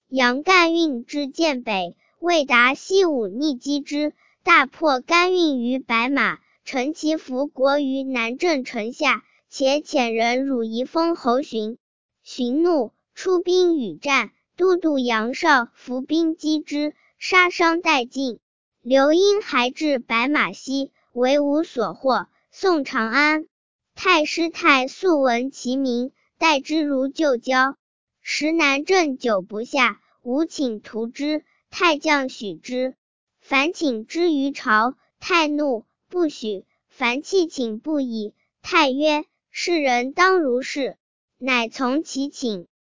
杨干运之剑北，未达西武逆击之，大破干运于白马，乘其伏国于南郑城下，且遣人辱夷封侯荀。荀怒，出兵与战，都督杨绍伏兵击之，杀伤殆尽。刘婴还至白马溪，为无所获，送长安。太师太素闻其名，待之如旧交。时南郑久不下，吾请图之，太将许之。凡请之于朝，太怒，不许。凡弃请不已，太曰：世人当如是，乃从其请。